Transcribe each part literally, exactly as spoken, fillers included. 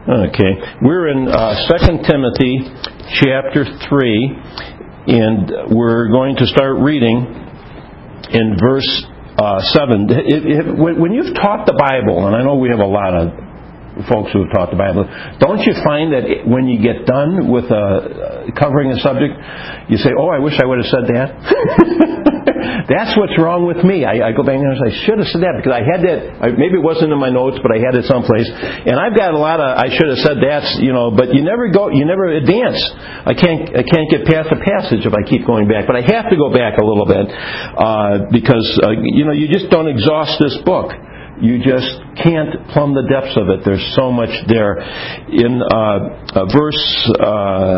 Okay. We're in uh, Second Timothy chapter three, and we're going to start reading in verse uh, seven. It, it, when you've taught the Bible, and I know we have a lot of folks who have taught the Bible, don't you find that when you get done with uh, covering a subject, you say, oh, I wish I would have said that? That's what's wrong with me. I, I go back and I say, I should have said that, because I had that, I, maybe it wasn't in my notes, but I had it someplace, and I've got a lot of, I should have said that, you know, but you never go, you never advance. I can't, I can't get past the passage if I keep going back, but I have to go back a little bit, uh, because, uh, you know, you just don't exhaust this book. You just can't plumb the depths of it. There's so much there. In uh, uh, verse uh,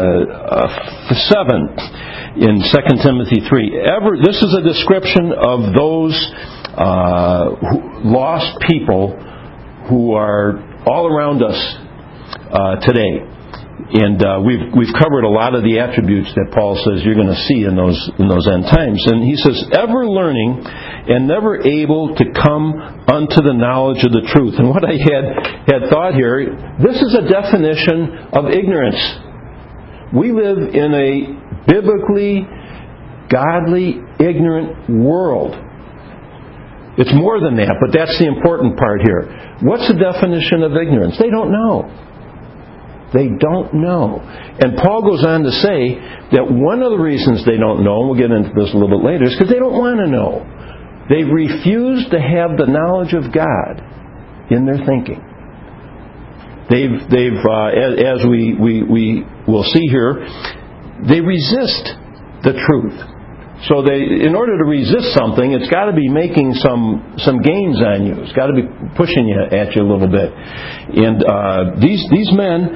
uh, seven in Second Timothy three, ever this is a description of those uh, who, lost people who are all around us uh, today. And uh, we've we've covered a lot of the attributes that Paul says you're going to see in those in those end times. And he says, ever learning and never able to come unto the knowledge of the truth. And what I had had thought here, this is a definition of ignorance. We live in a biblically, godly, ignorant world. It's more than that, but that's the important part here. What's the definition of ignorance? They don't know. They don't know. And Paul goes on to say that one of the reasons they don't know, and we'll get into this a little bit later, is because they don't want to know. They refuse to have the knowledge of God in their thinking. They've, they've uh, as, as we, we, we will see here, they resist the truth. So they, in order to resist something, it's got to be making some some gains on you. It's got to be pushing you at you a little bit. And uh, these these men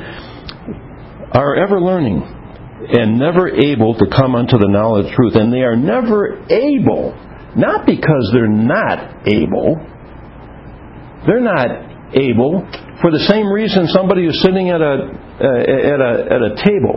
are ever learning and never able to come unto the knowledge of truth. And they are never able, not because they're not able. They're not able for the same reason somebody who's sitting at a uh, at a at a table,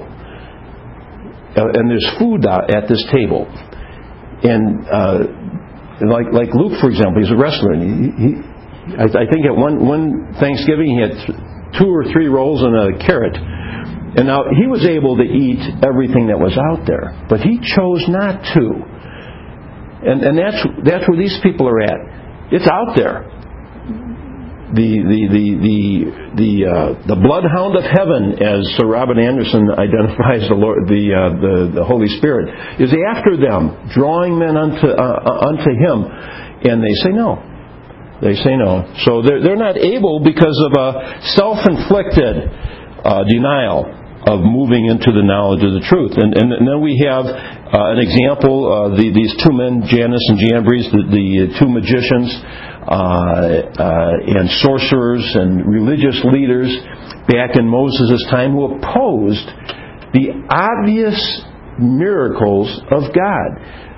uh, and there's food at this table. And uh, like like Luke, for example, he's a wrestler. And he, he, I, I think at one one Thanksgiving he had two or three rolls and a carrot. And now he was able to eat everything that was out there, but he chose not to. And and that's that's where these people are at. It's out there. The the the the the uh, the bloodhound of heaven, as Sir Robert Anderson identifies the Lord, the uh, the the Holy Spirit, is after them, drawing men unto uh, unto Him, and they say no. They say no. So they're they're not able because of a self-inflicted uh, denial of moving into the knowledge of the truth. And and, and then we have uh, an example. Uh, the, these two men, Jannes and Jambres, the, the two magicians. Uh, uh, and sorcerers and religious leaders back in Moses' time who opposed the obvious miracles of God.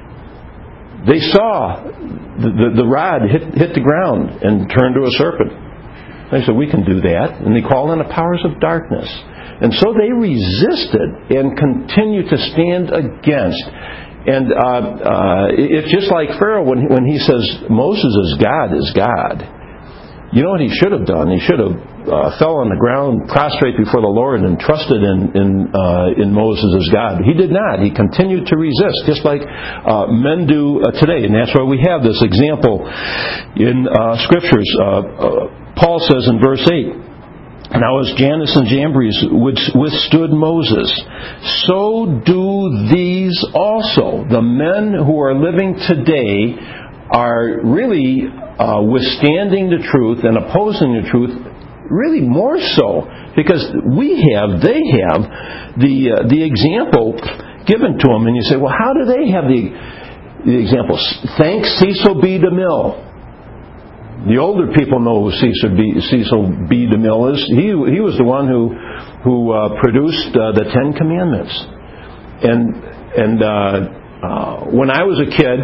They saw the, the, the rod hit, hit the ground and turn to a serpent. They said, we can do that. And they called on the powers of darkness. And so they resisted and continued to stand against. And uh, uh, it's just like Pharaoh when when he says Moses is God is God. You know what he should have done? He should have uh, fell on the ground, prostrate before the Lord, and trusted in in, uh, in Moses as God. He did not. He continued to resist, just like uh, men do uh, today. And that's why we have this example in uh, Scriptures. Uh, uh, Paul says in verse eight, now as Jannes and Jambres withstood Moses, so do these also. The men who are living today are really uh, withstanding the truth and opposing the truth, really more so, because we have, they have the uh, the example given to them. And you say, well, how do they have the, the example? Thank Cecil B. DeMille. The older people know who Cecil B. Cecil B. DeMille is. He he was the one who who uh, produced uh, the Ten Commandments. And and uh, uh, when I was a kid,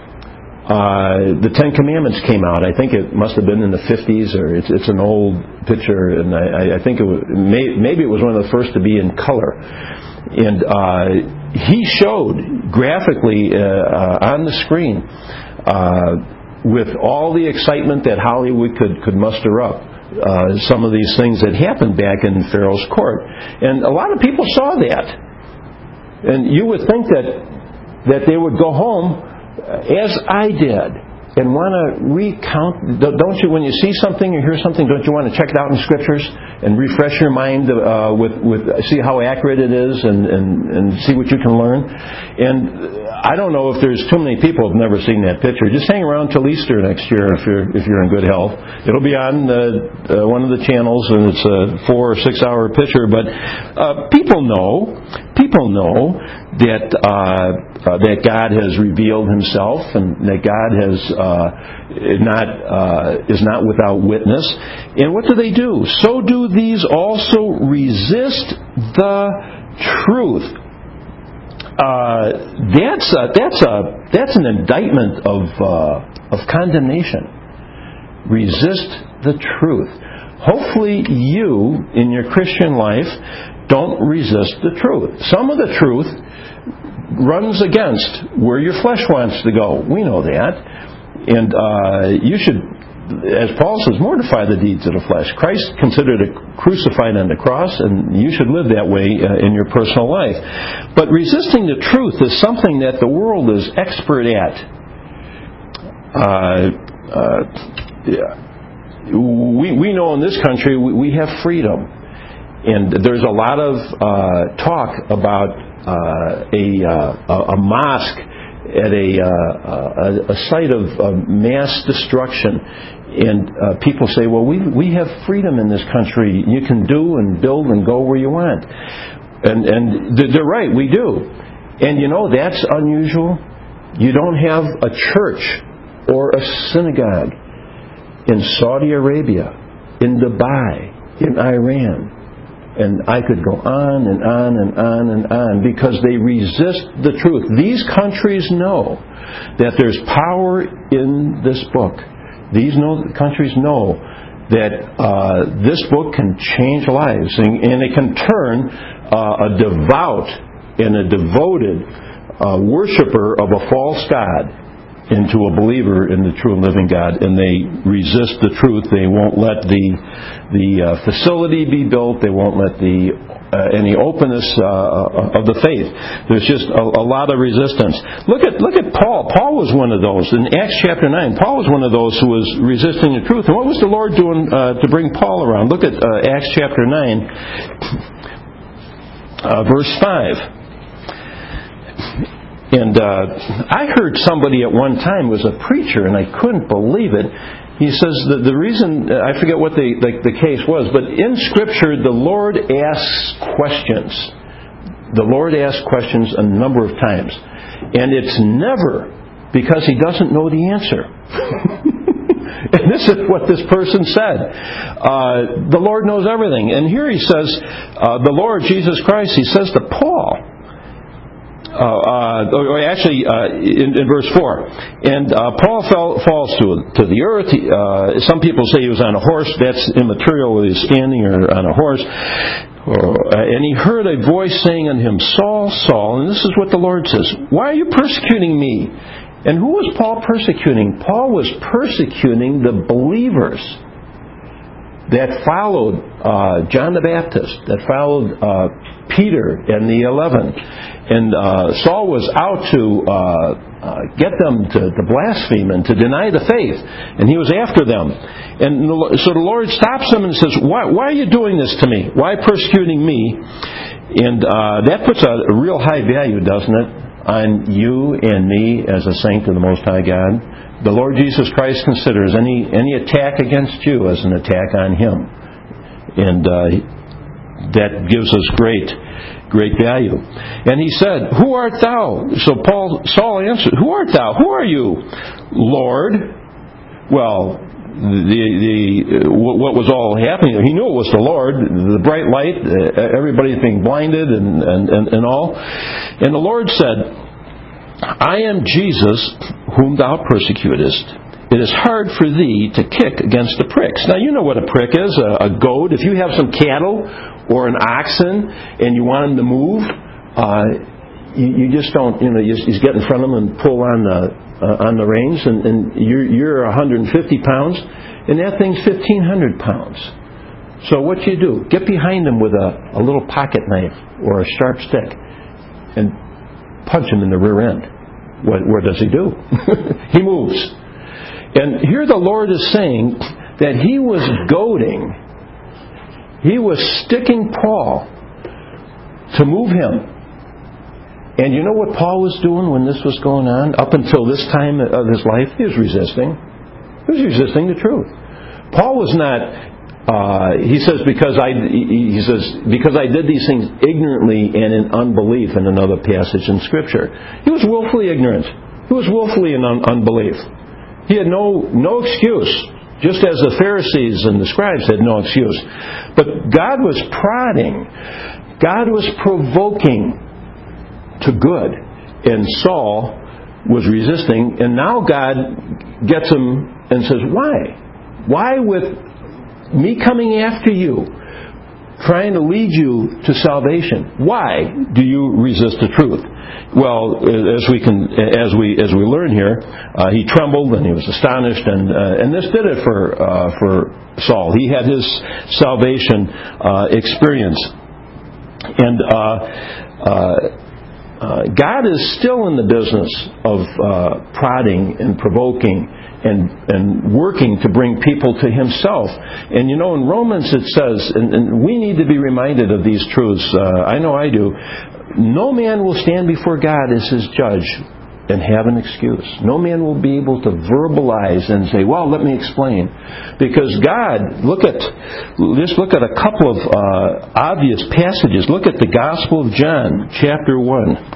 uh, the Ten Commandments came out. I think it must have been in the fifties, or it's it's an old picture, and I, I think it was may, maybe it was one of the first to be in color. And uh, he showed graphically uh, uh, on the screen. Uh, with all the excitement that Hollywood could, could muster up, uh, some of these things that happened back in Pharaoh's court. And a lot of people saw that. And you would think that, that they would go home, as I did, and want to recount. Don't you, when you see something or hear something, don't you want to check it out in Scriptures and refresh your mind uh, with, with see how accurate it is and, and, and see what you can learn? And I don't know if there's too many people who have never seen that picture. Just hang around till Easter next year if you're if you're in good health. It'll be on uh, uh, one of the channels, and it's a four or six hour picture. But uh, people know, people know that uh, uh, that God has revealed Himself, and that God has uh, not uh, is not without witness. And what do they do? So do these also resist the truth. Uh, that's a, that's a that's an indictment of uh, of condemnation. Resist the truth. Hopefully, you in your Christian life don't resist the truth. Some of the truth runs against where your flesh wants to go. We know that, and uh, you should, as Paul says, mortify the deeds of the flesh. Christ considered it crucified on the cross, and you should live that way uh, in your personal life. But resisting the truth is something that the world is expert at. Uh, uh, we, we know in this country we, we have freedom. And there's a lot of uh, talk about uh, a, uh, a mosque at a, uh, a, a site of uh, mass destruction. And uh, people say, well, we we have freedom in this country. You can do and build and go where you want. And, and they're right, we do. And you know, that's unusual. You don't have a church or a synagogue in Saudi Arabia, in Dubai, in Iran. And I could go on and on and on and on because they resist the truth. These countries know that there's power in this book. These know, countries know that uh, this book can change lives, and, and it can turn uh, a devout and a devoted uh, worshiper of a false god into a believer in the true and living God. And they resist the truth. They won't let the the uh, facility be built. They won't let the Uh, any openness uh, of the faith. There's just a, a lot of resistance. Look at look at Paul. Paul was one of those. In Acts chapter nine, Paul was one of those who was resisting the truth. And what was the Lord doing uh, to bring Paul around? Look at uh, Acts chapter nine, uh, verse five. And uh, I heard somebody at one time was a preacher, and I couldn't believe it. He says that the reason, I forget what the, the, the case was, but in Scripture the Lord asks questions. The Lord asks questions a number of times. And it's never because He doesn't know the answer. And this is what this person said. Uh, the Lord knows everything. And here he says, uh, the Lord Jesus Christ, He says to Paul, Uh, uh, or actually, uh, in, in verse four, and uh, Paul fell, falls to to the earth. He, uh, some people say he was on a horse. That's immaterial whether he's standing or on a horse. Uh, and he heard a voice saying unto him, Saul, Saul. And this is what the Lord says: Why are you persecuting me? And who was Paul persecuting? Paul was persecuting the believers that followed uh, John the Baptist, that followed uh, Peter and the eleven. And uh, Saul was out to uh, uh, get them to, to blaspheme and to deny the faith. And he was after them. And the, so the Lord stops him and says, why, why are you doing this to me? Why persecuting me? And uh, that puts a, a real high value, doesn't it, on you and me as a saint of the Most High God. The Lord Jesus Christ considers any, any attack against you as an attack on Him. And uh, that gives us great great value. And he said, Who art thou? So Paul Saul answered, Who art thou? Who are you, Lord? Well, the the what was all happening? He knew it was the Lord, the bright light, everybody's being blinded and, and, and, and all. And the Lord said, I am Jesus whom thou persecutest. It is hard for thee to kick against the pricks. Now, you know what a prick is, a, a goad. If you have some cattle or an oxen and you want them to move, uh, you, you just don't, you know, you just get in front of them and pull on the uh, on the reins, and, and you're you're one hundred fifty pounds, and that thing's fifteen hundred pounds. So what you do? Get behind him with a, a little pocket knife or a sharp stick, and punch him in the rear end. What, what does he do? He moves. And here the Lord is saying that He was goading, He was sticking Paul to move him. And you know what Paul was doing when this was going on? Up until this time of his life, he was resisting. He was resisting the truth. Paul was not... Uh, he says because I he says because I did these things ignorantly and in unbelief in another passage in Scripture. He was willfully ignorant. He was willfully in un- unbelief. He had no no excuse, just as the Pharisees and the scribes had no excuse. But God was prodding, God was provoking to good, and Saul was resisting. And now God gets him and says, "Why? Why with me coming after you, trying to lead you to salvation? Why do you resist the truth?" Well, as we can, as we as we learn here, uh, he trembled and he was astonished, and uh, and this did it for uh, for Saul. He had his salvation uh, experience, and uh, uh, uh, God is still in the business of uh, prodding and provoking and and working to bring people to Himself. And you know, in Romans it says, and, and we need to be reminded of these truths. Uh, I know I do. No man will stand before God as his judge and have an excuse. No man will be able to verbalize and say, "Well, let me explain," because God. Look at just look at a couple of uh, obvious passages. Look at the Gospel of John, chapter one.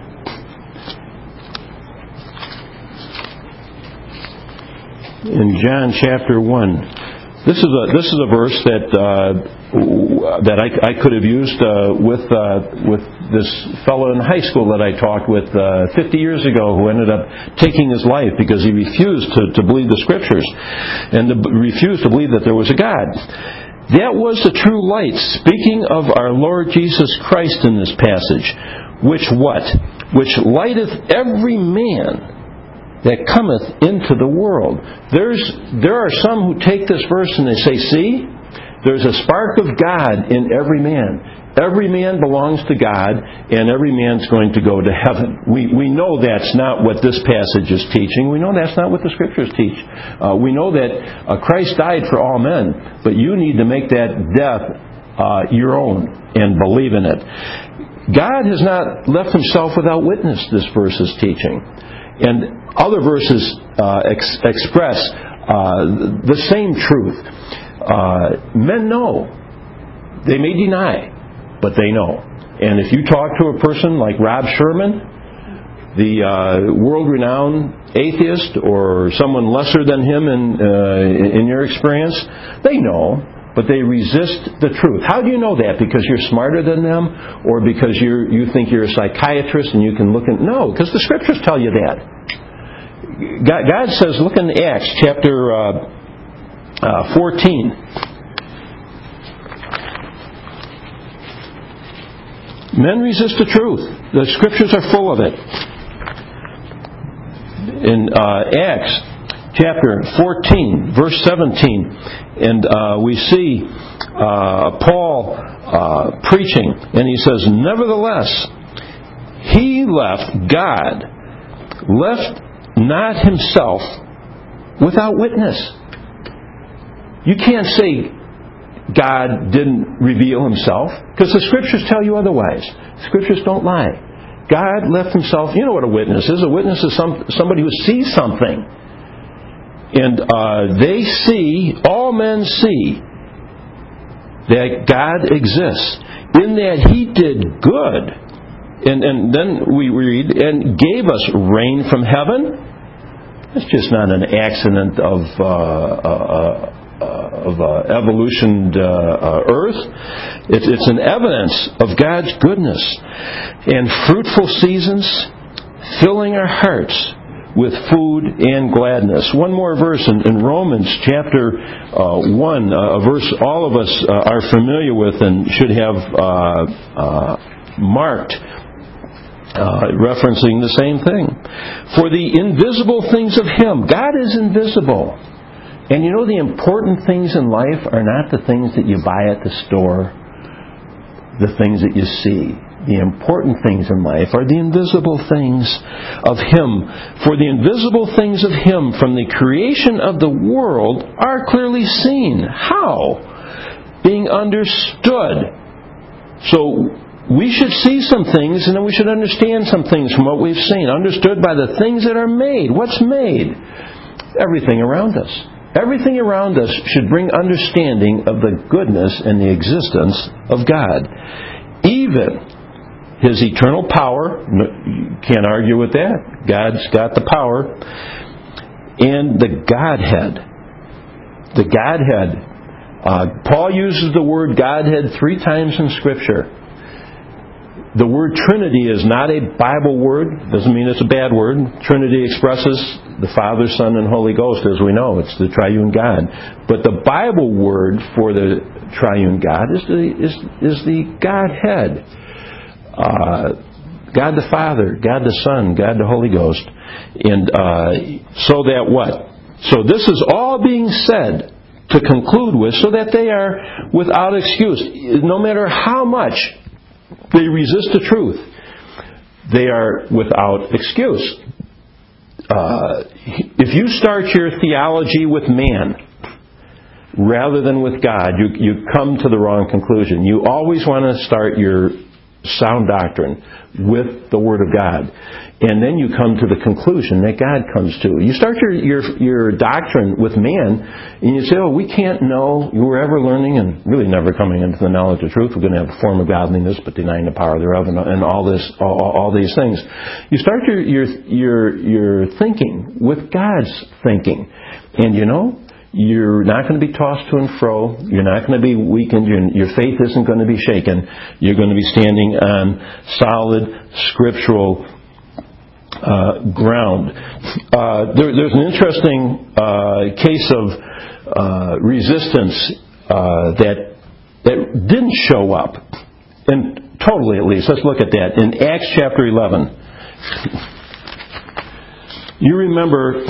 In John chapter one, this is a this is a verse that uh, that I, I could have used uh, with uh, with this fellow in high school that I talked with uh, fifty years ago, who ended up taking his life because he refused to, to believe the Scriptures and to, refused to believe that there was a God. That was the true light, speaking of our Lord Jesus Christ in this passage, which what? Which lighteth every man that cometh into the world. There's there are some who take this verse and they say, "See, there's a spark of God in every man. Every man belongs to God, and every man's going to go to heaven." We we know that's not what this passage is teaching. We know that's not what the Scriptures teach. Uh, we know that uh, Christ died for all men, but you need to make that death uh, your own and believe in it. God has not left Himself without witness, this verse is teaching. And other verses uh, ex- express uh, the same truth. Uh, men know. They may deny, but they know. And if you talk to a person like Rob Sherman, the uh, world-renowned atheist, or someone lesser than him in uh, in your experience, they know, but they resist the truth. How do you know that? Because you're smarter than them, or because you you think you're a psychiatrist and you can look at... No, because the Scriptures tell you that. God, God says, look in Acts chapter uh, uh, fourteen. Men resist the truth. The Scriptures are full of it. In uh, Acts chapter fourteen, verse seventeen, and uh, we see uh, Paul uh, preaching, and he says, "Nevertheless, he left God, left not himself without witness." You can't say God didn't reveal Himself, because the Scriptures tell you otherwise. Scriptures don't lie. God left Himself. You know what a witness is. A witness is some, somebody who sees something. And uh, they see, all men see, that God exists, in that He did good. And, and then we read, and gave us rain from heaven. It's just not an accident of uh, uh, uh, of uh, evolution uh, uh, Earth. It's, it's an evidence of God's goodness. And fruitful seasons, filling our hearts with food and gladness. One more verse in, in Romans chapter uh, one, uh, a verse all of us uh, are familiar with and should have uh, uh, marked Uh, referencing the same thing. For the invisible things of Him. God is invisible. And you know, the important things in life are not the things that you buy at the store, the things that you see. The important things in life are the invisible things of Him. For the invisible things of Him from the creation of the world are clearly seen. How? Being understood. So, we should see some things, and then we should understand some things from what we've seen. Understood by the things that are made. What's made? Everything around us. Everything around us should bring understanding of the goodness and the existence of God. Even His eternal power, you can't argue with that. God's got the power. And the Godhead. The Godhead. Uh, Paul uses the word Godhead three times in Scripture. The word Trinity is not a Bible word. Doesn't mean it's a bad word. Trinity expresses the Father, Son, and Holy Ghost, as we know. It's the triune God. But the Bible word for the triune God is the, is, is the Godhead. Uh, God the Father, God the Son, God the Holy Ghost. And uh, so that what? So this is all being said to conclude with so that they are without excuse. No matter how much they resist the truth, they are without excuse. Uh, if you start your theology with man rather than with God, you, you come to the wrong conclusion. You always want to start your sound doctrine with the Word of God. And then you come to the conclusion that God comes to. You start your, your, your doctrine with man, and you say, oh, we can't know, we're ever learning and really never coming into the knowledge of truth. We're going to have a form of godliness, but denying the power thereof, and, and all this, all, all these things. You start your, your, your, your thinking with God's thinking. And you know, you're not going to be tossed to and fro. You're not going to be weakened. Your, your faith isn't going to be shaken. You're going to be standing on solid scriptural uh, ground. Uh, there, there's an interesting uh, case of uh, resistance uh, that that didn't show up, and totally at least. Let's look at that in Acts chapter eleven. You remember.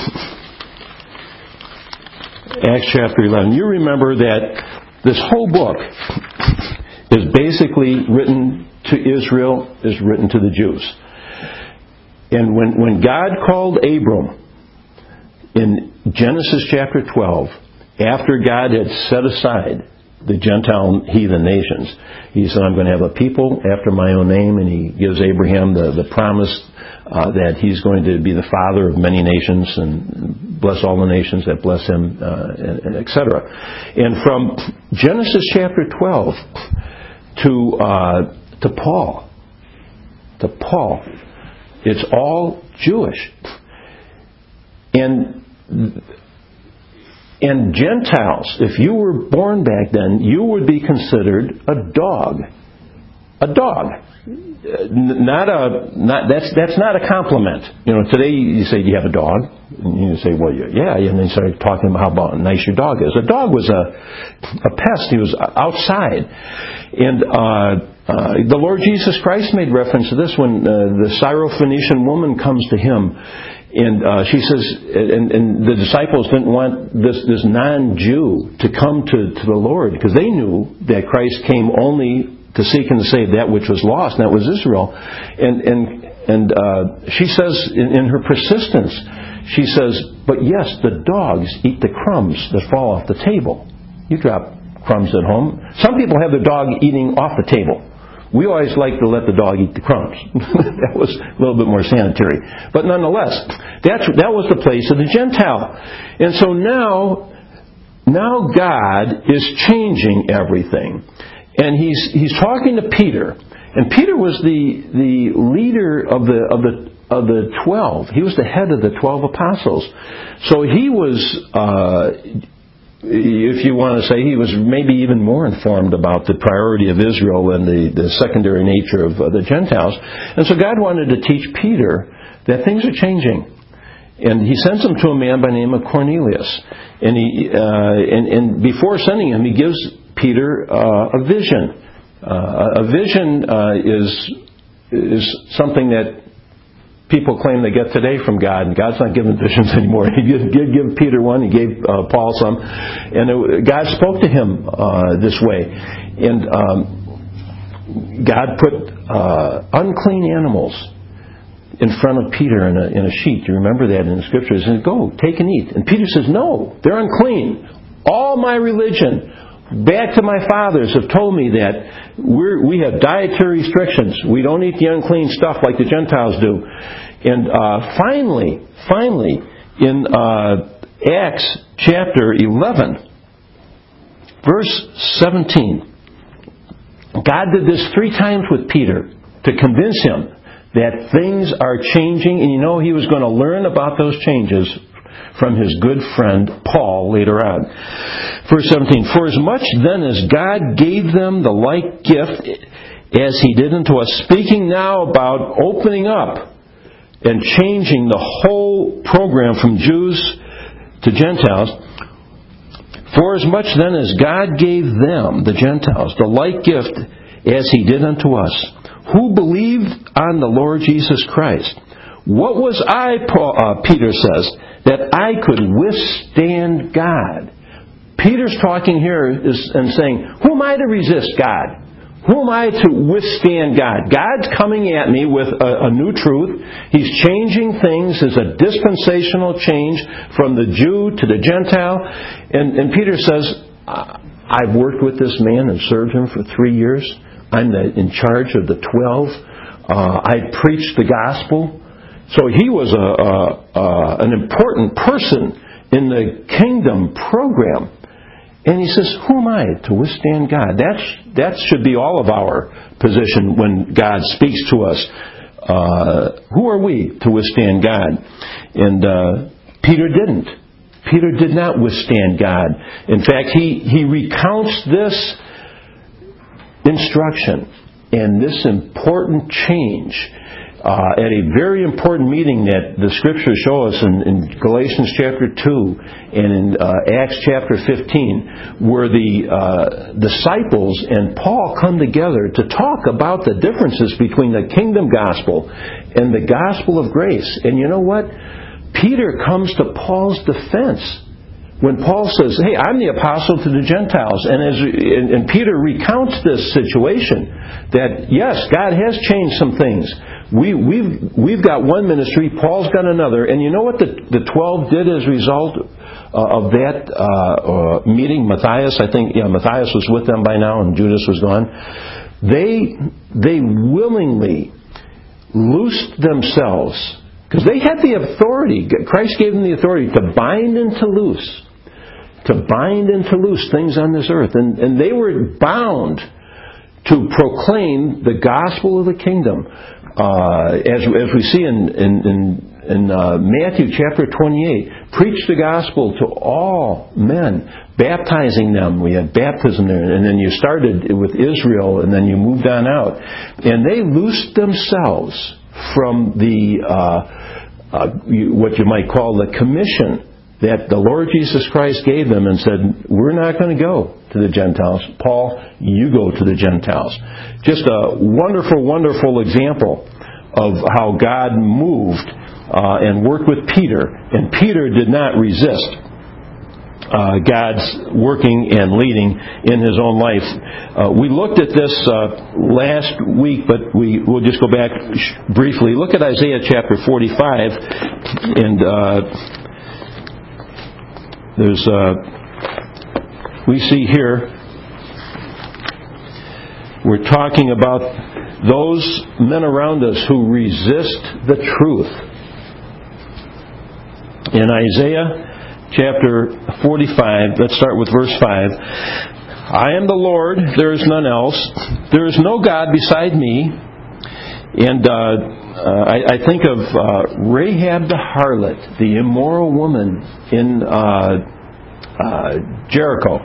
Acts chapter eleven. You remember that this whole book is basically written to Israel, is written to the Jews. And when, when God called Abram in Genesis chapter twelve, after God had set aside the Gentile heathen nations, He said, I'm going to have a people after my own name, and He gives Abraham the, the promise uh, that he's going to be the father of many nations and bless all the nations that bless him, uh, and, and et cetera. And from Genesis chapter twelve to uh, to Paul, to Paul, it's all Jewish. And And Gentiles, if you were born back then, you would be considered a dog. A dog. Not a not that's that's not a compliment. You know, today you say, do you have a dog? And you say, well, yeah. And they start talking about how about nice your dog is. A dog was a a pest. He was outside. And uh, uh, the Lord Jesus Christ made reference to this when uh, the Syrophoenician woman comes to Him. And uh, she says, and, and the disciples didn't want this, this non-Jew to come to, to the Lord, because they knew that Christ came only to seek and to save that which was lost, and that was Israel. And and and uh, she says, in, in her persistence, she says, but yes, the dogs eat the crumbs that fall off the table. You drop crumbs at home. Some people have their dog eating off the table. We always like to let the dog eat the crumbs. That was a little bit more sanitary. But nonetheless, that's, that was the place of the Gentile. And so now, now God is changing everything. And He's He's talking to Peter. And Peter was the the leader of the of the of the twelve. He was the head of the twelve apostles. So he was uh if you want to say, he was maybe even more informed about the priority of Israel and the, the secondary nature of uh, the Gentiles. And so God wanted to teach Peter that things are changing. And He sends him to a man by the name of Cornelius. And he uh, and, and before sending him, He gives Peter uh, a vision. Uh, a vision uh, is is something that people claim they get today from God, and God's not giving visions anymore. He did give Peter one, He gave uh, Paul some, and it, God spoke to him uh, this way. And um, God put uh, unclean animals in front of Peter in a, in a sheet. You remember that in the Scriptures. And go, take and eat. And Peter says, no, they're unclean. All my religion, back to my fathers, have told me that we're, we have dietary restrictions. We don't eat the unclean stuff like the Gentiles do. And uh, finally, finally, in uh, Acts chapter eleven, verse seventeen, God did this three times with Peter to convince him that things are changing, and you know he was going to learn about those changes from his good friend Paul later on. Verse seventeen, for as much then as God gave them the like gift as He did unto us, speaking now about opening up and changing the whole program from Jews to Gentiles, for as much then as God gave them, the Gentiles, the like gift as He did unto us, who believed on the Lord Jesus Christ. What was I, Paul, uh, Peter says, that I could withstand God? Peter's talking here is, and saying, who am I to resist God? Who am I to withstand God? God's coming at me with a, a new truth. He's changing things. There's a dispensational change from the Jew to the Gentile. And, and Peter says, I've worked with this man and served him for three years. I'm the, in charge of the twelve. Uh, I preached the gospel. So he was a, a, a, an important person in the kingdom program. And he says, who am I to withstand God? That's, that should be all of our position when God speaks to us. Uh, who are we to withstand God? And uh, Peter didn't. Peter did not withstand God. In fact, he, he recounts this instruction and this important change Uh, at a very important meeting that the Scriptures show us in, in Galatians chapter two and in uh, Acts chapter fifteen, where the uh, disciples and Paul come together to talk about the differences between the kingdom gospel and the gospel of grace. And you know what? Peter comes to Paul's defense when Paul says, hey, I'm the apostle to the Gentiles. And, as, and, and Peter recounts this situation that, yes, God has changed some things. We, we've, we've got one ministry, Paul's got another. And you know what the, the twelve did as a result uh, of that uh, uh, meeting? Matthias, I think, yeah, Matthias was with them by now and Judas was gone. They, they willingly loosed themselves, because they had the authority. Christ gave them the authority to bind and to loose. To bind and to loose things on this earth. And, and they were bound to proclaim the gospel of the kingdom. Uh, as, as we see in, in, in, in uh, Matthew chapter twenty-eight, preach the gospel to all men, baptizing them. We had baptism there, and then you started with Israel, and then you moved on out. And they loosed themselves from the uh, uh, what you might call the commission that the Lord Jesus Christ gave them, and said, we're not going to go to the Gentiles. Paul, you go to the Gentiles. Just a wonderful, wonderful example of how God moved uh, and worked with Peter. And Peter did not resist uh, God's working and leading in his own life. Uh, we looked at this uh, last week, but we will just go back briefly. Look at Isaiah chapter forty-five, and uh, there's uh, we see here we're talking about those men around us who resist the truth. In Isaiah chapter forty-five, let's start with verse five. I am the Lord, there is none else. There is no God beside me. And uh, uh, I, I think of uh, Rahab the harlot, the immoral woman in uh, uh, Jericho.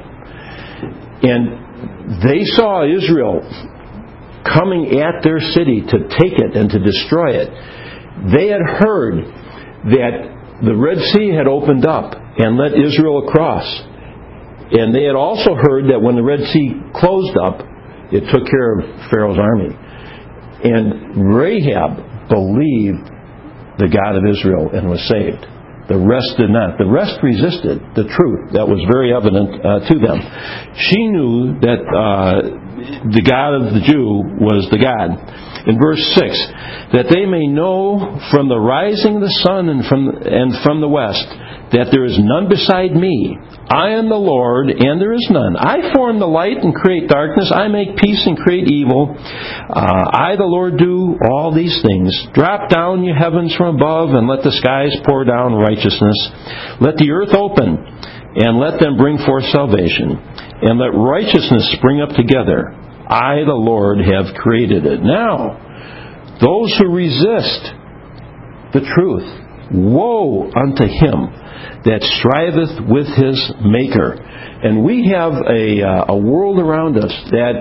And they saw Israel coming at their city to take it and to destroy it. They had heard that the Red Sea had opened up and let Israel across. And they had also heard that when the Red Sea closed up, it took care of Pharaoh's army. And Rahab believed the God of Israel and was saved. The rest did not. The rest resisted the truth that was very evident uh, to them. She knew that uh, the God of the Jew was the God. In verse six, that they may know from the rising of the sun and from and from the west that there is none beside me. I am the Lord, and there is none. I form the light and create darkness. I make peace and create evil. Uh, I, the Lord, do all these things. Drop down, you heavens, from above, and let the skies pour down righteousness. Let the earth open, and let them bring forth salvation. And let righteousness spring up together. I, the Lord, have created it. Now, those who resist the truth, woe unto him that striveth with his Maker. And we have a, uh, a world around us that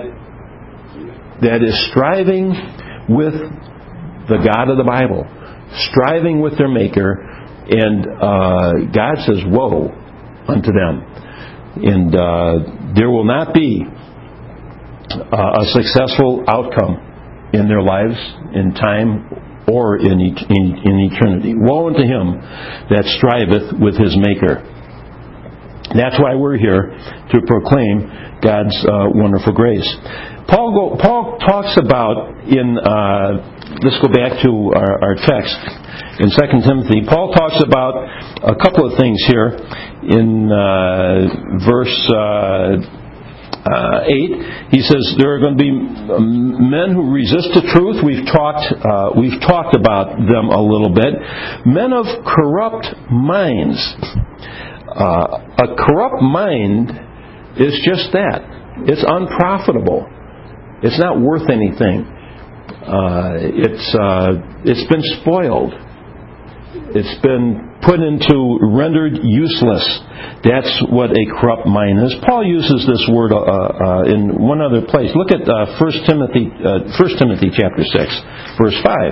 that is striving with the God of the Bible, striving with their Maker, and uh, God says, woe unto them. And uh, there will not be uh, a successful outcome in their lives, in time, or in, in, in eternity. Woe unto him that striveth with his Maker. That's why we're here, to proclaim God's uh, wonderful grace. Paul go, Paul talks about in uh, let's go back to our, our text in Second Timothy. Paul talks about a couple of things here in uh, verse Uh, Uh, eight, he says there are going to be men who resist the truth. We've talked, uh, we've talked about them a little bit. Men of corrupt minds. Uh, a corrupt mind is just that. It's unprofitable. It's not worth anything. Uh, it's uh, it's been spoiled. It's been put into rendered useless. That's what a corrupt mind is. Paul uses this word uh, uh, in one other place. Look at uh, First Timothy, uh, First Timothy chapter six, verse five.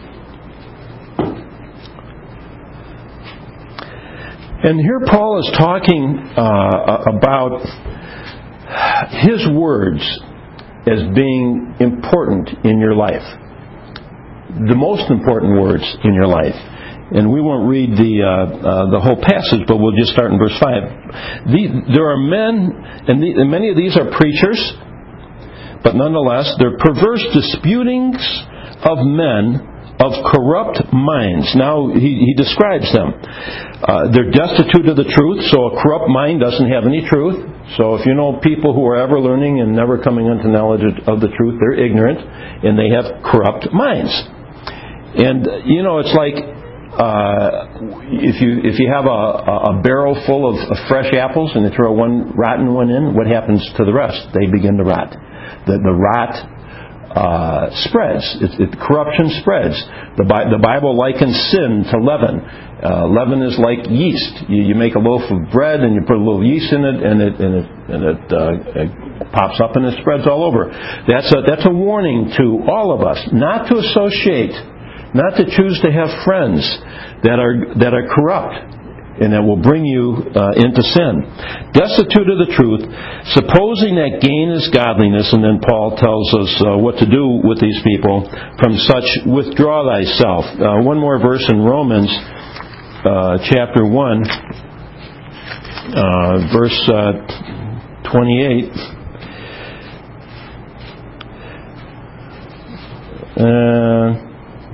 And here Paul is talking uh, about his words as being important in your life. The most important words in your life. And we won't read the uh, uh, the whole passage, but we'll just start in verse five. The, there are men, and, the, and many of these are preachers, but nonetheless, they're perverse disputings of men of corrupt minds. Now, he, he describes them. Uh, they're destitute of the truth, so a corrupt mind doesn't have any truth. So if you know people who are ever learning and never coming unto knowledge of the truth, they're ignorant, and they have corrupt minds. And, you know, it's like, Uh, if you if you have a, a barrel full of, of fresh apples and you throw one rotten one in, what happens to the rest? They begin to rot. The, the rot uh, spreads. It, it, corruption spreads. The, the Bible likens sin to leaven. Uh, leaven is like yeast. You, you make a loaf of bread and you put a little yeast in it, and it and it, and it, uh, it pops up and it spreads all over. That's a that's a warning to all of us not to associate. Not to choose to have friends that are that are corrupt and that will bring you uh, into sin. Destitute of the truth, supposing that gain is godliness, and then Paul tells us uh, what to do with these people. From such, withdraw thyself. Uh, one more verse in Romans uh, chapter one, uh, verse uh, twenty-eight. Uh,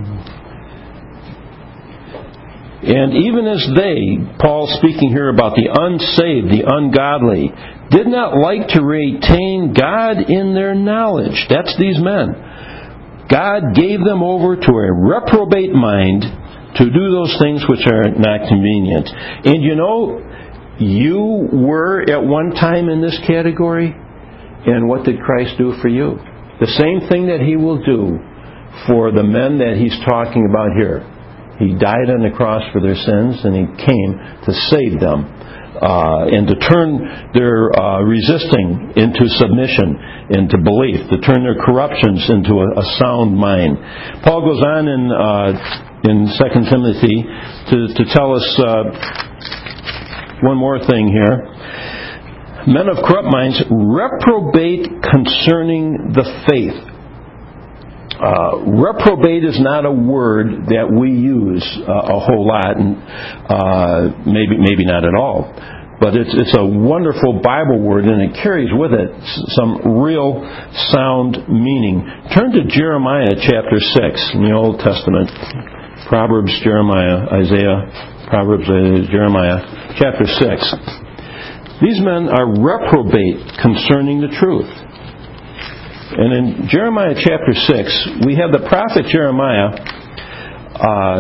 And even as they, Paul speaking here about the unsaved, the ungodly, did not like to retain God in their knowledge. That's these men. God gave them over to a reprobate mind to do those things which are not convenient. And you know, you were at one time in this category, and what did Christ do for you? The same thing that He will do for the men that He's talking about here. He died on the cross for their sins, and He came to save them uh, and to turn their uh, resisting into submission, into belief, to turn their corruptions into a, a sound mind. Paul goes on in uh, in Second Timothy to, to tell us uh, one more thing here. Men of corrupt minds reprobate concerning the faith. Uh, reprobate is not a word that we use uh, a whole lot, and uh, maybe maybe not at all. But it's it's a wonderful Bible word, and it carries with it some real sound meaning. Turn to Jeremiah chapter six in the Old Testament. Proverbs, Jeremiah, Isaiah, Proverbs, Isaiah, Jeremiah, chapter six. These men are reprobate concerning the truth. And in Jeremiah chapter six, we have the prophet Jeremiah uh,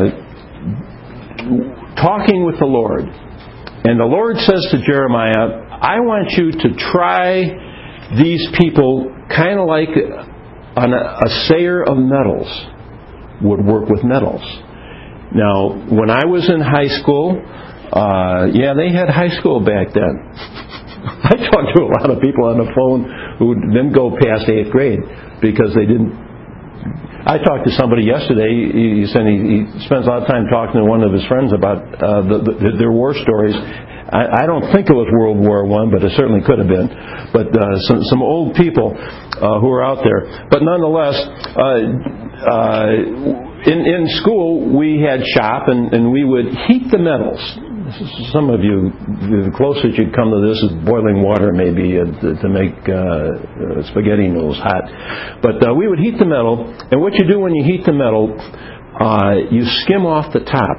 talking with the Lord. And the Lord says to Jeremiah, I want you to try these people kind of like an assayer of metals would work with metals. Now, when I was in high school, uh, yeah, they had high school back then. I talked to a lot of people on the phone who didn't go past eighth grade because they didn't. I talked to somebody yesterday. He said he, he spends a lot of time talking to one of his friends about uh, the, the, their war stories. I, I don't think it was World War One, but it certainly could have been. But uh, some, some old people uh, who are out there. But nonetheless, uh, uh, in, in school we had shop, and, and we would heat the metals. Some of you, the closest you come to this is boiling water, maybe, uh, to, to make uh, spaghetti noodles hot. But uh, we would heat the metal, and what you do when you heat the metal, uh, you skim off the top.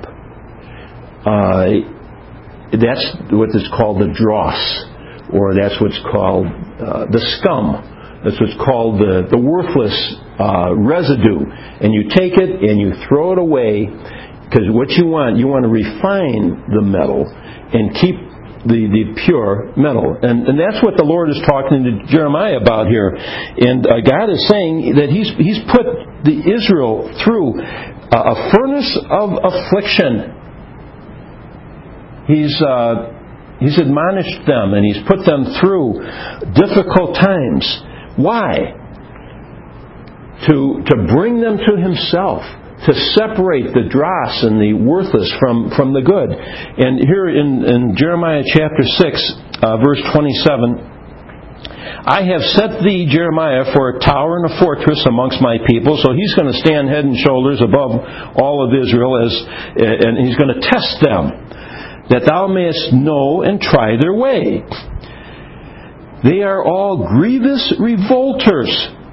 Uh, that's what is called the dross, or that's what's called uh, the scum. That's what's called the, the worthless uh, residue. And you take it and you throw it away. Because what you want, you want to refine the metal and keep the, the pure metal. And, and that's what the Lord is talking to Jeremiah about here. And uh, God is saying that He's He's put the Israel through a, a furnace of affliction. He's uh, He's admonished them and He's put them through difficult times. Why? To to bring them to Himself. To separate the dross and the worthless from, from the good. And here in, in Jeremiah chapter six, uh, verse twenty-seven, I have set thee, Jeremiah, for a tower and a fortress amongst my people. So he's going to stand head and shoulders above all of Israel, as, and he's going to test them, that thou mayest know and try their way. They are all grievous revolters,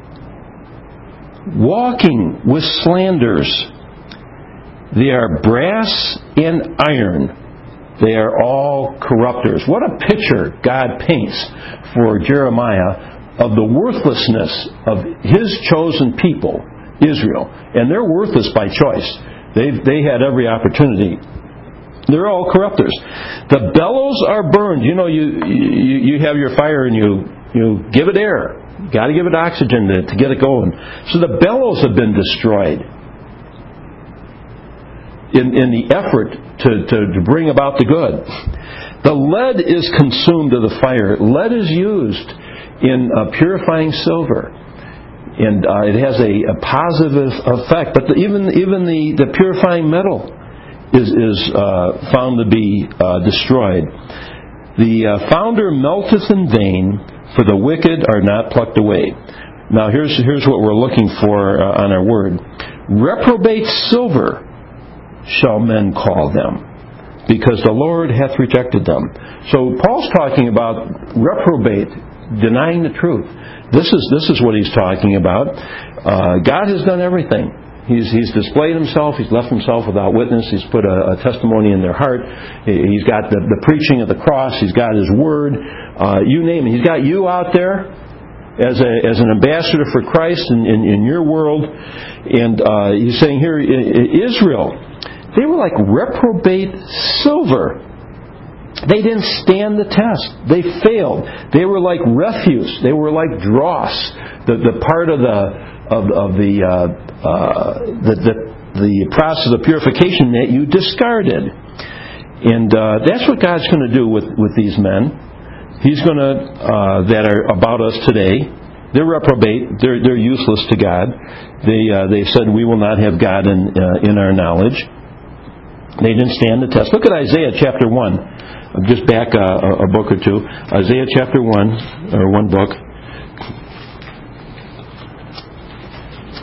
walking with slanders. They are brass and iron. They are all corrupters. What a picture God paints for Jeremiah of the worthlessness of His chosen people, Israel. And they're worthless by choice. They've, they had every opportunity. They're all corrupters. The bellows are burned. You know, you you, you have your fire and you, you give it air. Got to give it oxygen to, to get it going. So the bellows have been destroyed in, in the effort to, to, to bring about the good. The lead is consumed to the fire. Lead is used in uh, purifying silver. And uh, it has a, a positive effect. But the, even even the, the purifying metal is, is uh, found to be uh, destroyed. The uh, founder melteth in vain, for the wicked are not plucked away. Now here's here's what we're looking for uh, on our word. Reprobate silver shall men call them, because the Lord hath rejected them. So Paul's talking about reprobate, denying the truth. This is this is what he's talking about. Uh, God has done everything. He's he's displayed Himself. He's left Himself without witness. He's put a, a testimony in their heart. He's got the, the preaching of the cross. He's got His Word. Uh, you name it. He's got you out there as a as an ambassador for Christ in, in, in your world. And uh, He's saying here, Israel, they were like reprobate silver. They didn't stand the test. They failed. They were like refuse. They were like dross. The the part of the of, of the, uh, uh, the the the process of purification that you discarded. And uh, that's what God's going to do with, with these men. He's going to uh, that are about us today. They're reprobate. They're they're useless to God. They uh, they said we will not have God in uh, in our knowledge. They didn't stand the test. Look at Isaiah chapter one. Just back a, a book or two. Isaiah chapter one, or one book.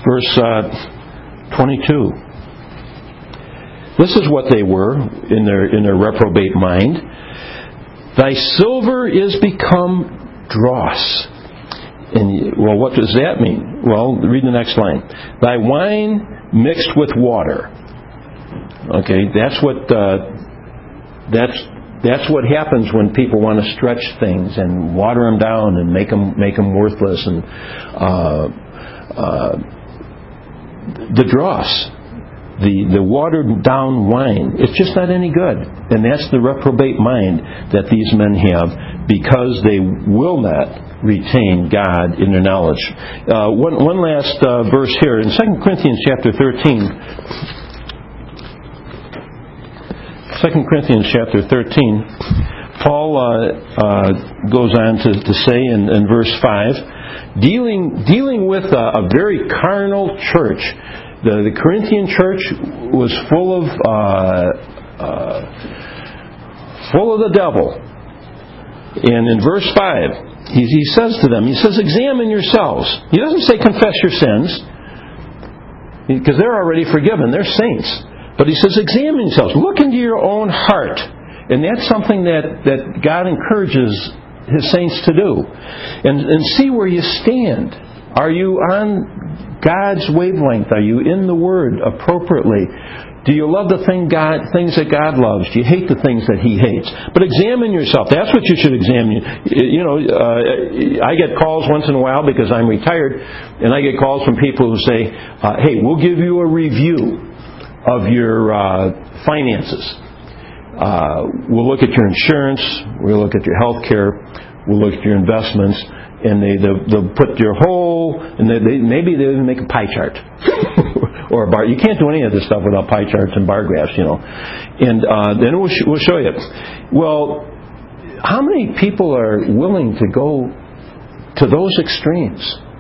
verse uh, twenty-two. This is what they were in their in their reprobate mind. Thy silver is become dross. And, well, what does that mean? Well, read the next line. Thy wine mixed with water. Okay, that's what uh, that's that's what happens when people want to stretch things and water them down and make them make them worthless. And uh, uh, the dross, the the watered down wine, it's just not any good. And that's the reprobate mind that these men have, because they will not retain God in their knowledge. Uh, one, one last uh, verse here in Second Corinthians chapter thirteen. Second Corinthians chapter thirteen. Paul uh, uh, goes on to, to say in, in verse five, dealing dealing with a, a very carnal church. The, the Corinthian church was full of uh, uh, full of the devil. And in verse five, He, he says to them, he says, examine yourselves. He doesn't say confess your sins, because they're already forgiven. They're saints. But he says, examine yourselves. Look into your own heart. And that's something that, that God encourages His saints to do. And, and see where you stand. Are you on God's wavelength? Are you in the Word appropriately? Do you love the thing God, things that God loves? Do you hate the things that He hates? But examine yourself. That's what you should examine. You know, uh, I get calls once in a while because I'm retired, and I get calls from people who say, uh, hey, we'll give you a review of your uh, finances. Uh, we'll look at your insurance. We'll look at your health care. We'll look at your investments. And they, they'll, they'll put your whole, and they, they, maybe they'll make a pie chart. Or a bar. You can't do any of this stuff without pie charts and bar graphs, you know. And uh, then we'll, sh- we'll show you. Well, how many people are willing to go to those extremes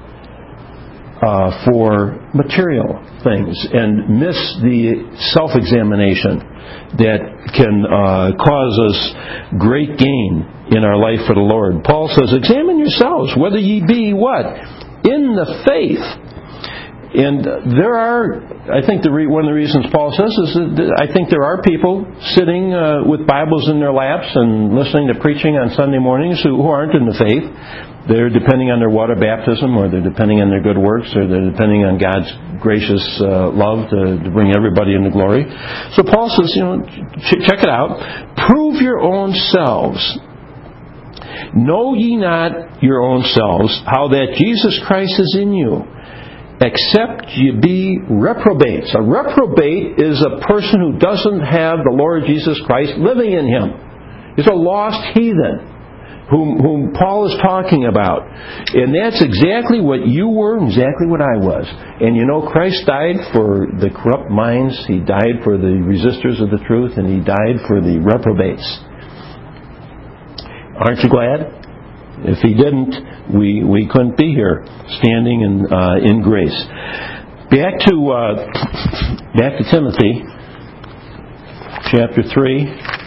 uh, for material things and miss the self-examination that can uh, cause us great gain in our life for the Lord? Paul says, examine yourselves, whether ye be what? In the faith. And there are, I think the re, one of the reasons Paul says is that I think there are people sitting uh, with Bibles in their laps and listening to preaching on Sunday mornings who, who aren't in the faith. They're depending on their water baptism, or they're depending on their good works, or they're depending on God's gracious uh, love to, to bring everybody into glory. So Paul says, you know, ch- check it out. Prove your own selves. Know ye not your own selves, how that Jesus Christ is in you, except ye be reprobates. A reprobate is a person who doesn't have the Lord Jesus Christ living in him. He's a lost heathen whom, whom Paul is talking about. And that's exactly what you were, exactly what I was. And you know, Christ died for the corrupt minds. He died for the resistors of the truth, and He died for the reprobates. Aren't you glad? If He didn't, we, we couldn't be here, standing in uh, in grace. Back to uh, back to Timothy, chapter three.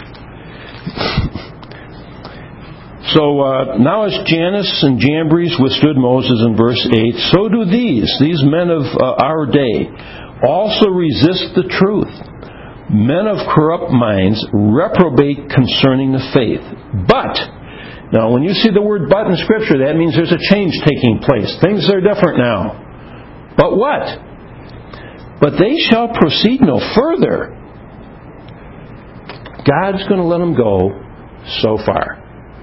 So uh, now as Jannes and Jambres withstood Moses in verse eight, so do these, these men of uh, our day, also resist the truth. Men of corrupt minds reprobate concerning the faith. But now, when you see the word but in Scripture, that means there's a change taking place. Things are different now. But what? But they shall proceed no further. God's going to let them go so far.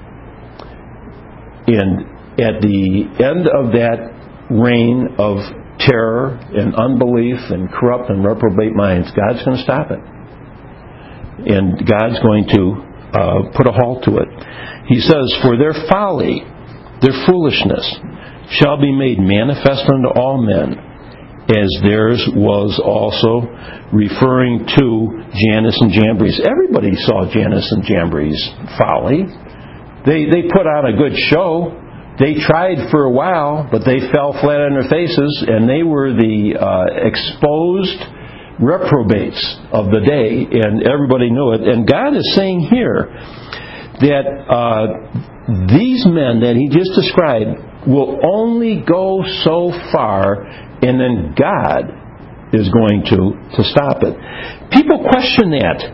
And at the end of that reign of terror and unbelief and corrupt and reprobate minds, God's going to stop it. And God's going to uh, put a halt to it. He says, for their folly, their foolishness, shall be made manifest unto all men, as theirs was also, referring to Jannes and Jambres. Everybody saw Jannes and Jambres' folly. They they put on a good show. They tried for a while, but they fell flat on their faces, and they were the uh, exposed reprobates of the day, and everybody knew it. And God is saying here that uh, these men that He just described will only go so far, and then God is going to, to stop it. People question that.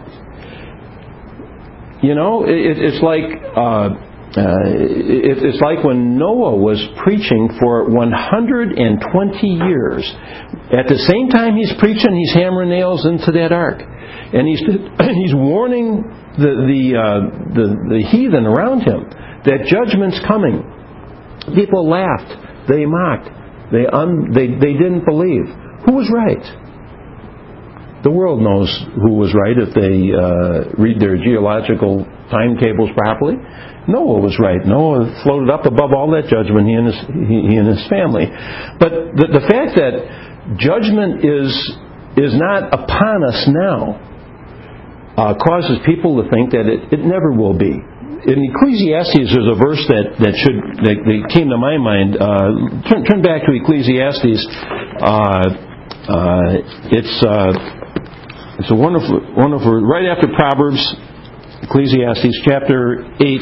You know, it, it's like uh, uh, it, it's like when Noah was preaching for one hundred twenty years. At the same time he's preaching, he's hammering nails into that ark, and he's he's warning the the uh, the, the heathen around him that judgment's coming. People laughed, they mocked, they un, they they didn't believe. Who was right? The world knows who was right if they uh, read their geological timetables properly. Noah was right. Noah floated up above all that judgment, he and his, he, he and his family. But the, the fact that judgment is is not upon us now uh, causes people to think that it, it never will be. In Ecclesiastes, there's a verse that, that should that, that came to my mind. Uh, turn, turn back to Ecclesiastes. Uh, uh, it's uh, it's a wonderful, wonderful. Right after Proverbs, Ecclesiastes chapter eight.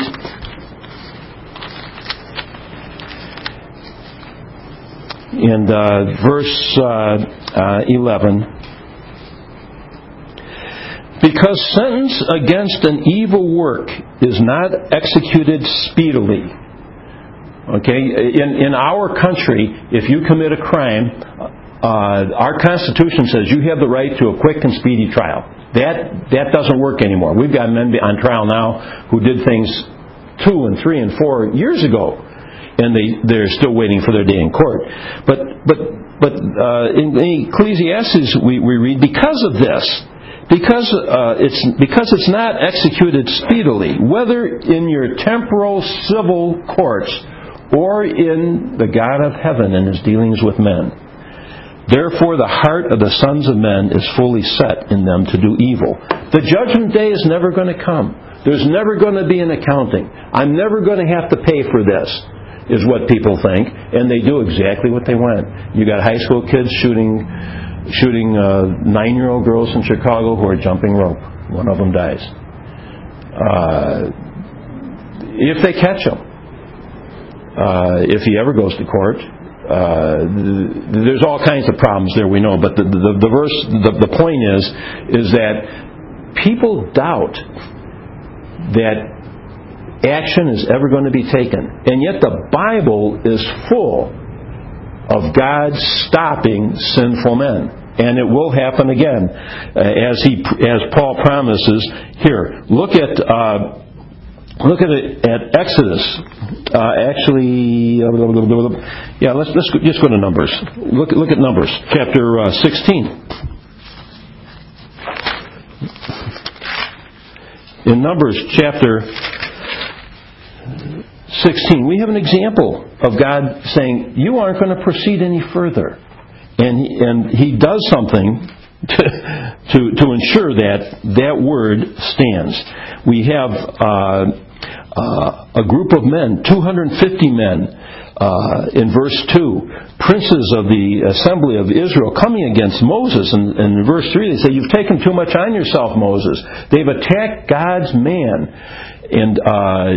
And uh, verse uh, uh, eleven. Because sentence against an evil work is not executed speedily. Okay, in in our country, if you commit a crime, uh, our Constitution says you have the right to a quick and speedy trial. That that doesn't work anymore. We've got men on trial now who did things two and three and four years ago, and they they're still waiting for their day in court. But but but uh, in, in Ecclesiastes we, we read because of this. Because uh, it's because it's not executed speedily, whether in your temporal civil courts or in the God of heaven and His dealings with men. Therefore, the heart of the sons of men is fully set in them to do evil. The judgment day is never going to come. There's never going to be an accounting. I'm never going to have to pay for this, is what people think, and they do exactly what they want. You got high school kids shooting. shooting uh, nine-year-old girls in Chicago who are jumping rope. One of them dies. Uh, if they catch him, uh, if he ever goes to court, uh, there's all kinds of problems there, we know. But the, the, the verse, the, the point is, is that people doubt that action is ever going to be taken, and yet the Bible is full of God stopping sinful men. And it will happen again, uh, as he, as Paul promises here. Look at uh, look at it at Exodus. Uh, actually, uh, yeah, let's let's just go to Numbers. Look look at Numbers chapter uh, sixteen. In Numbers chapter sixteen, we have an example of God saying, "You aren't going to proceed any further." And he, and he does something to, to to ensure that that word stands. We have uh, uh, a group of men, two hundred fifty men, uh, in verse two, princes of the assembly of Israel coming against Moses. And, and in verse three they say, "You've taken too much on yourself, Moses." They've attacked God's man, and uh,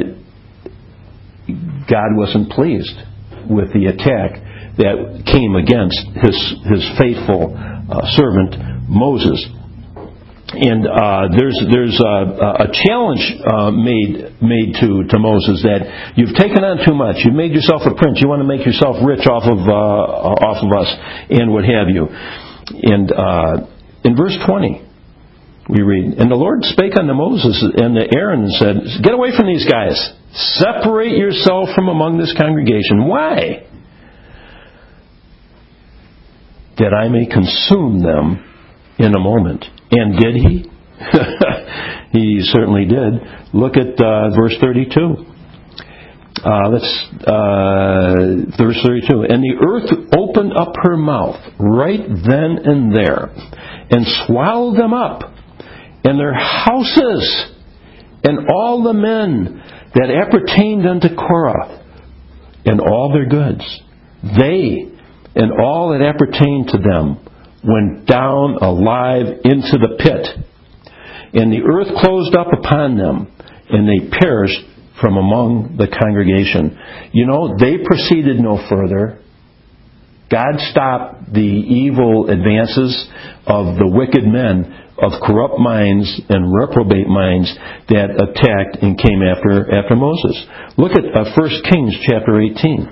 God wasn't pleased with the attack that came against his his faithful uh, servant Moses. And uh, there's there's a, a challenge uh, made made to, to Moses that you've taken on too much. You've made yourself a prince. You want to make yourself rich off of uh, off of us and what have you. And uh, in verse twenty we read, "And the Lord spake unto Moses and to Aaron and said, Get away from these guys. Separate yourself from among this congregation." Why? "That I may consume them in a moment." And did he? He certainly did. Look at uh, verse thirty-two. Uh, let's uh, verse thirty-two. "And the earth opened up her mouth right then and there, and swallowed them up, and their houses, and all the men that appertained unto Korah, and all their goods. They and all that appertained to them went down alive into the pit. And the earth closed up upon them, and they perished from among the congregation. You know, they proceeded no further. God stopped the evil advances of the wicked men of corrupt minds and reprobate minds that attacked and came after after Moses. Look at uh, First Kings chapter eighteen.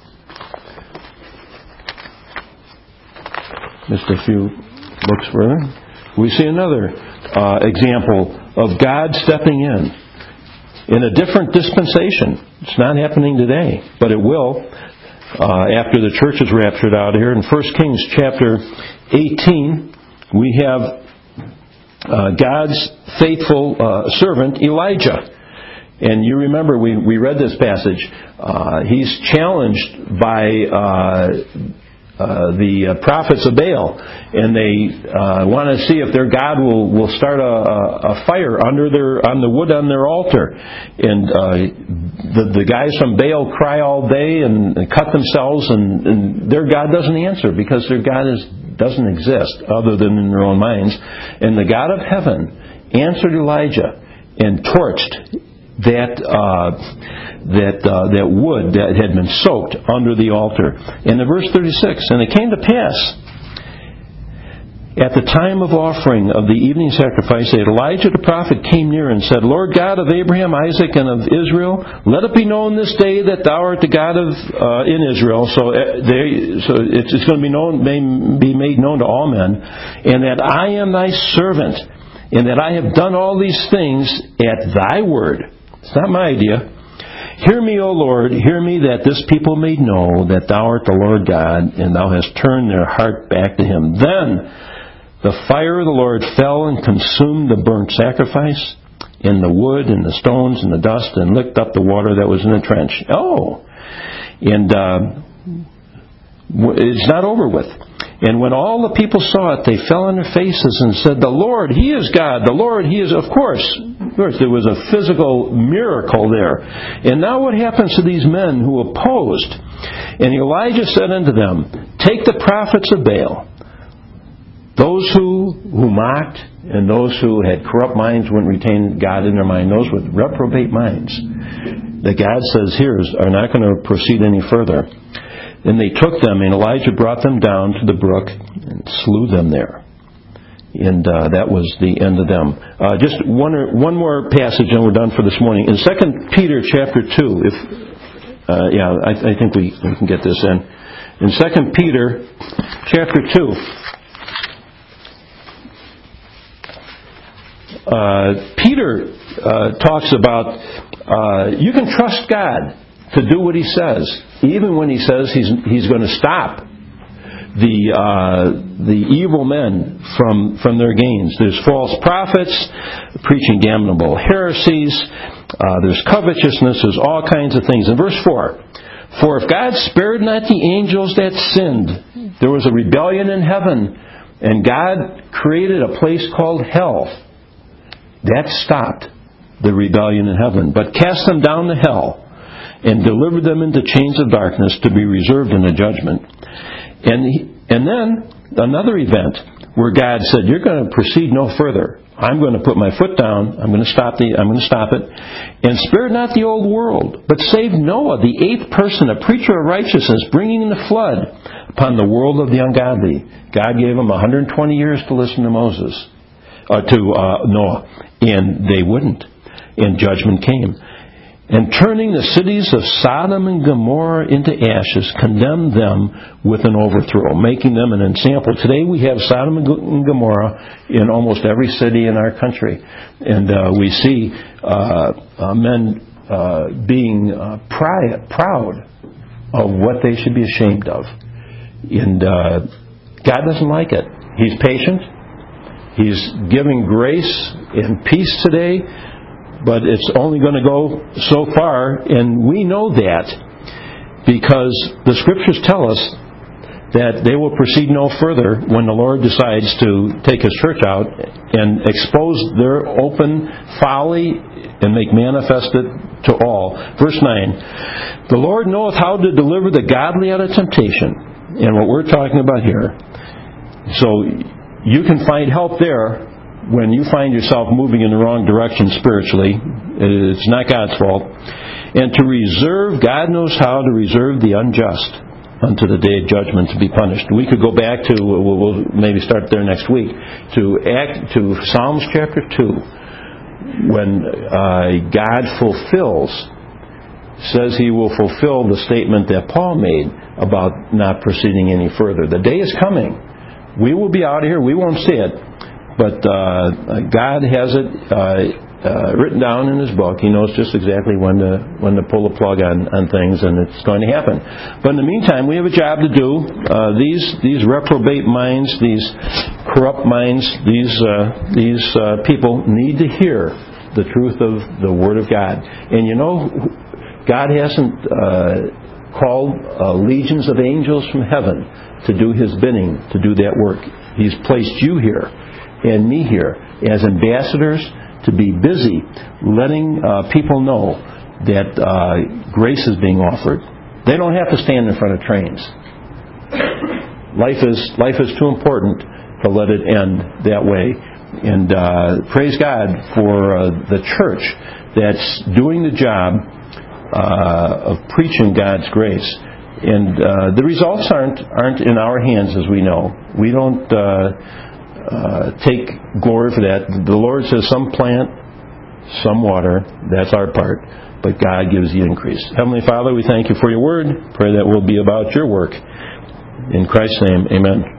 Just a few books further. We see another uh, example of God stepping in in a different dispensation. It's not happening today, but it will uh, after the church is raptured out here. In First Kings chapter eighteen, we have Uh, God's faithful uh, servant Elijah. And you remember we, we read this passage. Uh, he's challenged by uh, uh, the uh, prophets of Baal, and they uh, want to see if their God will, will start a, a fire under their on the wood on their altar. And uh, the, the guys from Baal cry all day and, and cut themselves, and, and their God doesn't answer because their God is doesn't exist other than in their own minds. And the God of heaven answered Elijah and torched that uh, that uh, that wood that had been soaked under the altar. In the verse thirty-six, and it came to pass at the time of offering of the evening sacrifice that Elijah the prophet came near and said, Lord God of Abraham, Isaac, and of Israel, let it be known this day that thou art the God of uh, in Israel. So, uh, they, so it's, it's going to be known, may be made known to all men, and that I am thy servant, and that I have done all these things at thy word. It's not my idea. Hear me, O Lord, hear me, that this people may know that thou art the Lord God, and thou hast turned their heart back to him. Then the fire of the Lord fell and consumed the burnt sacrifice, and the wood, and the stones, and the dust, and licked up the water that was in the trench. Oh! And uh, it's not over with. And when all the people saw it, they fell on their faces and said, the Lord, He is God. The Lord, He is, of course. Of course, there was a physical miracle there. And now what happens to these men who opposed? And Elijah said unto them, take the prophets of Baal, those who, who mocked, and those who had corrupt minds, wouldn't retain God in their mind, those with reprobate minds, that God says here are not going to proceed any further. And they took them, and Elijah brought them down to the brook and slew them there. And uh, that was the end of them. Uh, just one or, one more passage, and we're done for this morning. In Second Peter chapter two, if uh, yeah, I, I think we, we can get this in. In Second Peter chapter two. Uh, Peter uh, talks about uh, you can trust God to do what He says, even when He says He's He's going to stop the uh, the evil men from from their gains. There's false prophets preaching damnable heresies. Uh, there's covetousness. There's all kinds of things. In verse four, for if God spared not the angels that sinned, there was a rebellion in heaven, and God created a place called hell. That stopped the rebellion in heaven, but cast them down to hell and delivered them into chains of darkness to be reserved in the judgment. And he, and then another event where God said, "You're going to proceed no further. I'm going to put my foot down. I'm going to stop the. I'm going to stop it, and spared not the old world, but saved Noah, the eighth person, a preacher of righteousness, bringing the flood upon the world of the ungodly." God gave them one hundred twenty years to listen to Moses, uh, to uh, Noah. And they wouldn't. And judgment came. And turning the cities of Sodom and Gomorrah into ashes, condemned them with an overthrow, making them an example. Today we have Sodom and Gomorrah in almost every city in our country. And uh, we see uh, uh, men uh, being uh, pri- proud of what they should be ashamed of. And uh, God doesn't like it. He's patient. He's giving grace and peace today, but it's only going to go so far, and we know that because the Scriptures tell us that they will proceed no further when the Lord decides to take His church out and expose their open folly and make manifest it to all. Verse nine, the Lord knoweth how to deliver the godly out of temptation, and what we're talking about here. So you can find help there, when you find yourself moving in the wrong direction spiritually, it's not God's fault. And to reserve, God knows how to reserve the unjust unto the day of judgment to be punished. We could go back to, we'll, we'll maybe start there next week, to act to Psalms chapter two, when uh, God fulfills, says He will fulfill the statement that Paul made about not proceeding any further. The day is coming. We will be out of here. We won't see it. But uh, God has it uh, uh, written down in His book. He knows just exactly when to when to pull the plug on, on things, and it's going to happen. But in the meantime, we have a job to do. Uh, these these reprobate minds, these corrupt minds, these uh, these uh, people need to hear the truth of the Word of God. And you know, God hasn't uh, called uh, legions of angels from heaven to do His bidding, to do that work. He's placed you here and me here as ambassadors to be busy letting uh, people know that uh, grace is being offered. They don't have to stand in front of trains. Life is life is too important to let it end that way. And uh, praise God for uh, the church that's doing the job uh, of preaching God's grace. And uh, the results aren't aren't in our hands, as we know. We don't uh, uh, take glory for that. The Lord says, some plant, some water. That's our part. But God gives the increase. Heavenly Father, we thank You for Your Word. Pray that we'll be about Your work. In Christ's name, amen.